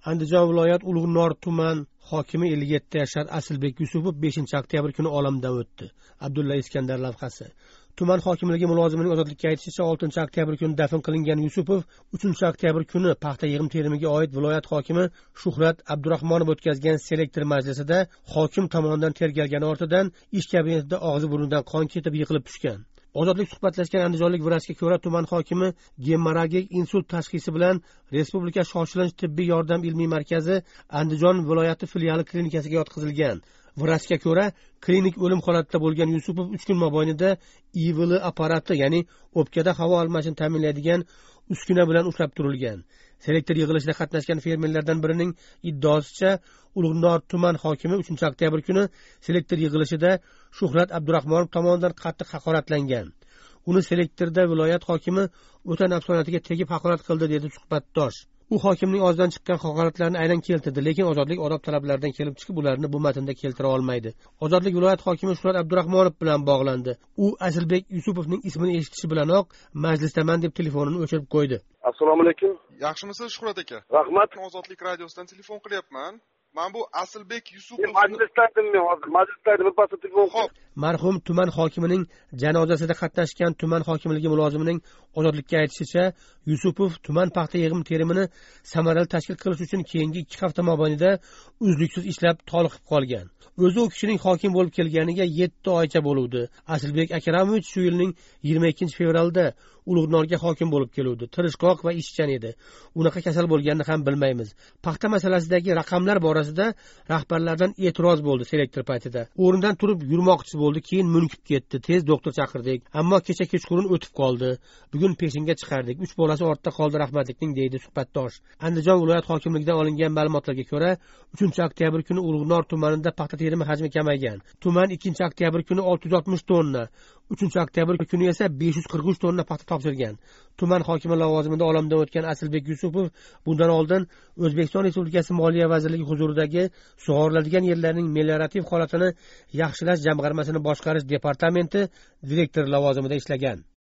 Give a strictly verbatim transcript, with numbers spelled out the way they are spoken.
Andijon viloyat Ulug'nor tuman hokimi ellik yetti yashar Asilbek Yusupov beshinchi oktyabr kuni olamdan o'tdi. Abdulla Iskandar lavhasi. Tuman hokimligi mulozimining ozodlikka aytishicha oltinchi oktyabr kuni dafn qilingan Yusupov uchinchi oktyabr kuni paxta yig'im terimiga oid viloyat hokimi Shuhrat Abdurahmonov o'tkazgan selektor majlisida hokim tomonidan tergalgani ortidan ish kabinetida og'zi burnidan qon ketib yiqilib tushgan. Ozodlik suhbatlashgan andijonlik vrachga ko'ra tuman hokimi gemorragik insult tashxisi bilan Respublika shoshilinch tibbiy yordam ilmiy markazi Andijon viloyati filiali klinikasiga yotqizilgan. Vrachga ko'ra klinik o'lim holatida bo'lgan Yusupov uch kun mobaynida I V L apparati, ya'ni o'pkada havo almashini ta'minlaydigan uskuna bilan ushlab turilgan. Selektor yig'ilishida qatnashgan fermerlardan birining iddaosicha Ulug'nor tuman hokimi uchinchi oktyabr kuni selektor yig'ilishida Shuhrat Abdurahmonov tomonidan qattiq haqoratlangan. Uni selektorda viloyat hokimi o'ta nafsonatiga tegib haqorat qildi, dedi suhbatdosh. U hokimning og'zidan chiqqan haqoratlarni aynan keltirdi, lekin ozodlik odob talablaridan kelib chiqib ularni bu matnda keltira olmaydi. Ozodlik viloyat hokimi Shuhrat Abdurahmonov bilan bog'landi. U Asilbek Yusupovning ismini eshitishi bilanoq majlisdaman deb telefonini o'chirib qo'ydi. Assalomu alaykum. Yaxshimisiz Shuhrat aka? Rahmat. Ozodlik radiosidan telefon qilyapman. Men bu Asilbek Yusupov. Majlisdadim men hozir. Majlisda bir pas telefon. Xo'p. Marhum tuman hokimining janozasida qatnashgan tuman hokimligi mulozimining ozodlikka aytishicha, Yusupov tuman paxta yig'im terimini samarali tashkil qilish uchun keyingi ikki hafta mobaynida uzluksiz ishlab toliqib qolgan. O'zi u kishining hokim bo'lib kelganiga yetti oycha bo'luvdi. Asilbek Akramovich shu yilning yigirma ikkinchi fevralda Ulug'norga hokim bo'lib keluvdi. Tirishqoq va ishchan edi. Unaqa kasal bo'lganini ham bilmaymiz. Paxta masalasidagi raqamlar borasida rahbarlardan e'tiroz bo'ldi selektor paytida. O'rnidan turib yurmoqchi bo'ldi, keyin munkib ketdi. Tez doktor chaqirdik, ammo kecha kechqurun o'tib qoldi. Bugun peshinga chiqardik. Uch bolasi ortda qoldi rahmatlikning, deydi suhbatdosh. Andijon viloyat hokimligidan olingan ma'lumotlarga ko'ra, uchinchi oktyabr kuni Ulug'nor tumanida paxta terimi hajmi kamaygan. Tuman ikkinchi oktyabr kuni olti yuz oltmish tonna, uchinchi oktyabr kuni esa besh yuz qirq uch tonna paxta topshirgan. Tuman hokimi lavozimida olamdan o'tgan Asilbek Yusupov bundan oldin O'zbekiston Respublikasi Moliya vazirligi huzuridagi sug'oriladigan yerlarning meliorativ holatini yaxshilash jamg'armasini boshqarish departamenti direktori lavozimida ishlagan.